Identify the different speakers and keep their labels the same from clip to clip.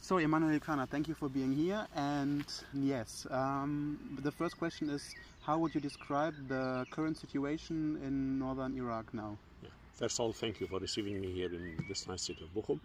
Speaker 1: So, Emmanuel Kana, thank you for being here. And yes, the first question is, how would you describe the current situation in northern Iraq now?
Speaker 2: Yeah. First of all, thank you for receiving me here in this nice city of Bochum.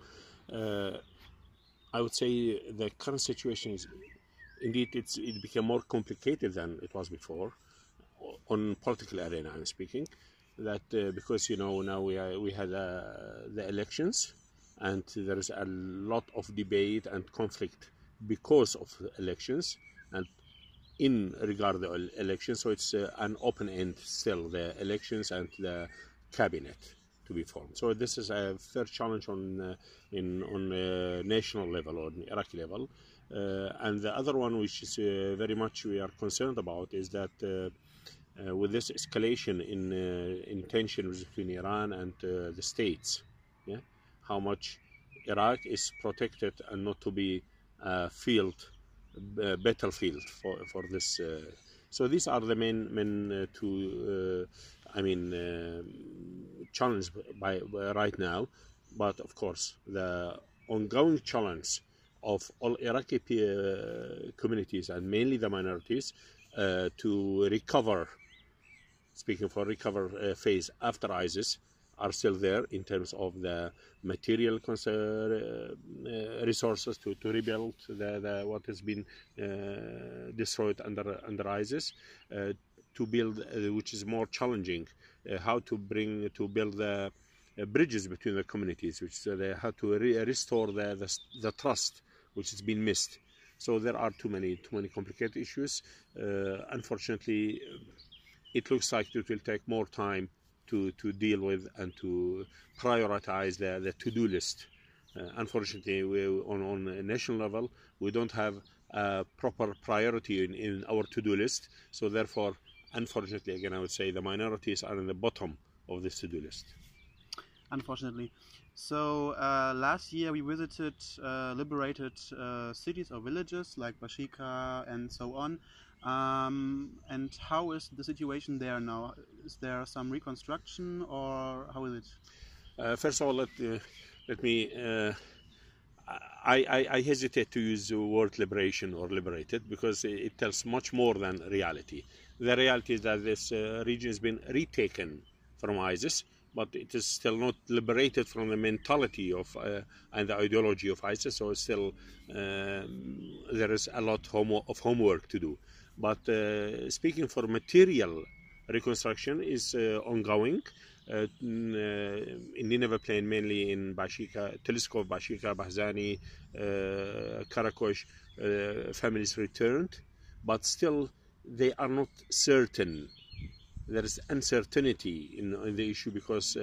Speaker 2: I would say the current situation is indeed it became more complicated than it was before on political arena. I'm speaking that because now we had the elections, and there is a lot of debate and conflict because of the elections and in regard to the elections. So it's an open end still, the elections and the cabinet to be formed. So this is a fair challenge on national level or Iraqi level. And the other one, which is very much we are concerned about, is that with this escalation in tensions between Iran and the states, yeah, how much Iraq is protected and not to be a battlefield for this. So these are the main two. Challenge by right now, but of course the ongoing challenge of all Iraqi communities and mainly the minorities to recover. Speaking for recover phase after ISIS, are still there in terms of the material resources to rebuild the what has been destroyed under ISIS, to build, which is more challenging, how to build the bridges between the communities, which how to restore the trust which has been missed. So there are too many complicated issues. Unfortunately, it looks like it will take more time to deal with and to prioritize the to-do list. Unfortunately, on a national level, we don't have a proper priority in our to-do list. So therefore, unfortunately, again, I would say the minorities are in the bottom of this to-do list.
Speaker 1: Unfortunately. So last year we visited liberated cities or villages like Bashika and so on. And how is the situation there now? Is there some reconstruction, or how is it?
Speaker 2: First of all, let me. I hesitate to use the word liberation or liberated because it tells much more than reality. The reality is that this region has been retaken from ISIS, but it is still not liberated from the mentality of and the ideology of ISIS. So still there is a lot of homework to do. But speaking for material reconstruction is ongoing. In Nineveh Plain, mainly in Bashika, Teleskop, Bashika, Bahzani, Karakosh, families returned, but still they are not certain. There is uncertainty in the issue because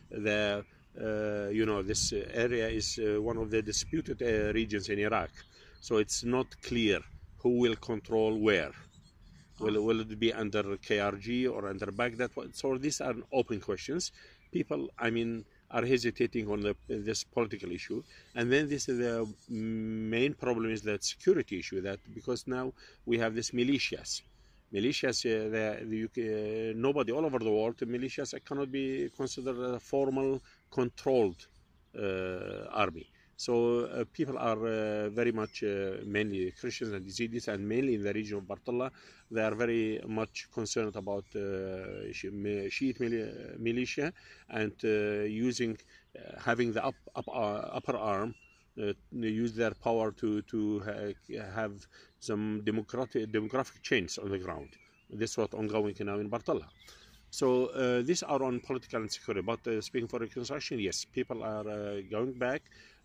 Speaker 2: this area is one of the disputed regions in Iraq, so it's not clear who will control where. Will it be under KRG or under Baghdad? So these are open questions. People, are hesitating on this political issue. And then this is the main problem is that security issue, that because now we have this militias. Militias, nobody all over the world, militias cannot be considered a formal controlled army. So people are very much, mainly Christians and Yazidis, and mainly in the region of Bartella, they are very much concerned about Shiite militia and having the upper arm, use their power to have some demographic change on the ground. This is what ongoing now in Bartella. So these are on political and security. But speaking for reconstruction, yes, people are going back,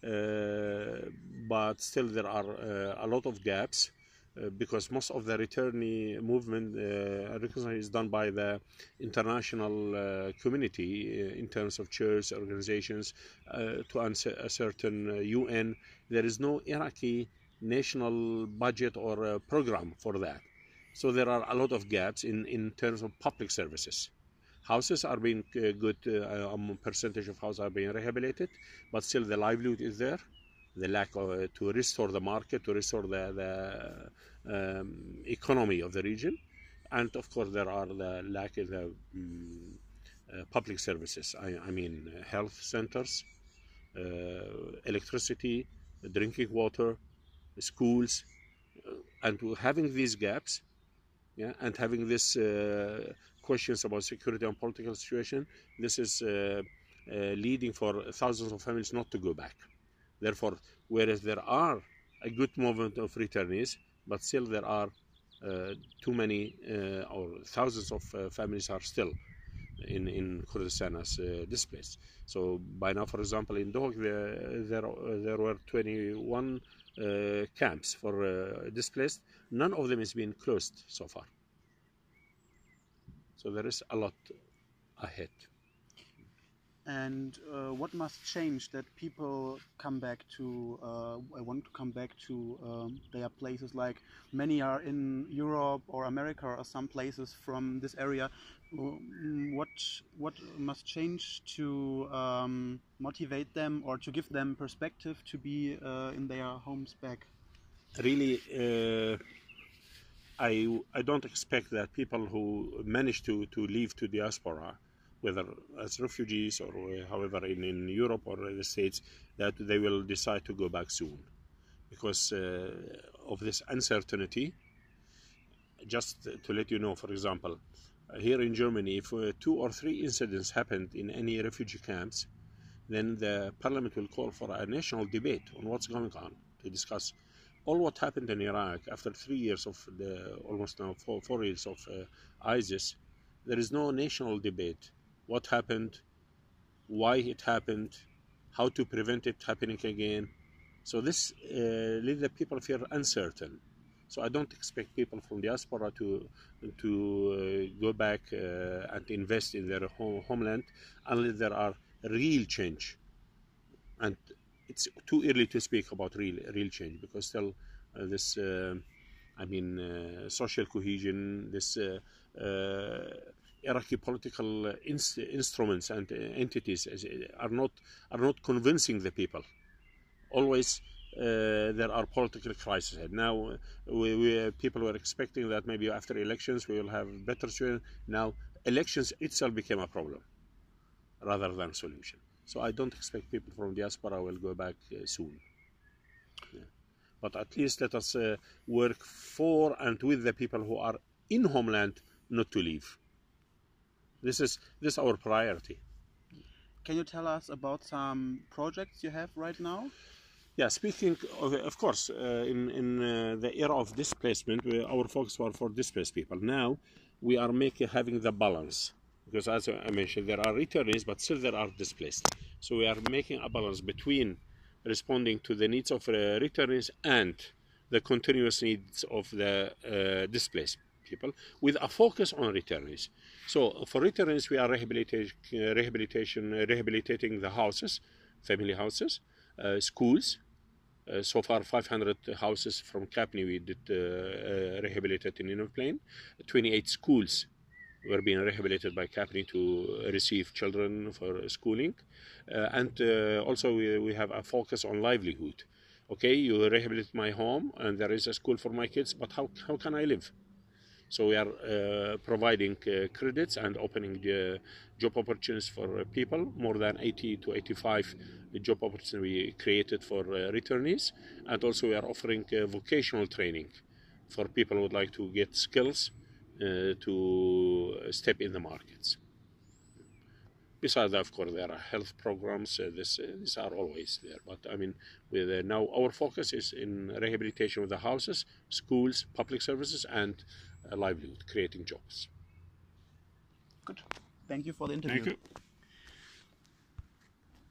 Speaker 2: but still there are a lot of gaps because most of the returnee movement reconstruction is done by the international community in terms of church organizations to a certain UN. There is no Iraqi national budget or program for that. So there are a lot of gaps in terms of public services. Houses are being good, percentage of houses are being rehabilitated, but still the livelihood is there. The lack of to restore the market, to restore the economy of the region, and of course there are the lack of the public services. I mean health centers, electricity, drinking water, schools, and having these gaps, yeah, and having this questions about security and political situation, this is leading for thousands of families not to go back. Therefore, whereas there are a good movement of returnees, but still there are too many or thousands of families are still in Kurdistan as displaced. So by now, for example, in Dohuk, there were 21 camps for displaced. None of them has been closed so far. So there is a lot ahead.
Speaker 1: And what must change that people come back to, want to come back to their places? Like many are in Europe or America or some places from this area. What must change to motivate them or to give them perspective to be in their homes back?
Speaker 2: Really, I don't expect that people who manage to leave to diaspora, whether as refugees or however in Europe or the States, that they will decide to go back soon because of this uncertainty. Just to let you know, for example, here in Germany, if 2 or 3 incidents happened in any refugee camps, then the parliament will call for a national debate on what's going on to discuss all what happened in Iraq after 3 years of almost now 4 years of ISIS. There is no national debate. What happened, why it happened, how to prevent it happening again. So this leaves the people feel uncertain. So I don't expect people from diaspora to go back and invest in their homeland unless there are real change. And it's too early to speak about real change because still this social cohesion, this Iraqi political instruments and entities are not convincing the people. Always there are political crises. Now people were expecting that maybe after elections we will have better situation. Now elections itself became a problem rather than a solution. So I don't expect people from diaspora will go back soon. Yeah. But at least let us work for and with the people who are in homeland not to leave. This is our priority.
Speaker 1: Can you tell us about some projects you have right now?
Speaker 2: Yeah, speaking of course, in the era of displacement, our focus was for displaced people. Now we are having the balance. Because as I mentioned, there are returnees, but still there are displaced. So we are making a balance between responding to the needs of returnees and the continuous needs of the displaced people, with a focus on returnees. So for returnees, we are rehabilitating the houses, family houses, schools. So far, 500 houses from Kapni we did rehabilitate in Inner Plain. 28 schools were being rehabilitated by Kapni to receive children for schooling. And also we have a focus on livelihood. Okay, you rehabilitate my home and there is a school for my kids, but how can I live? So we are providing credits and opening job opportunities for people. More than 80 to 85 job opportunities we created for returnees. And also we are offering vocational training for people who would like to get skills to step in the markets. Besides that, of course, there are health programs. These are always there. But I mean, with now our focus is in rehabilitation of the houses, schools, public services, and livelihood, creating jobs.
Speaker 1: Good. Thank you for the interview.
Speaker 2: Thank you.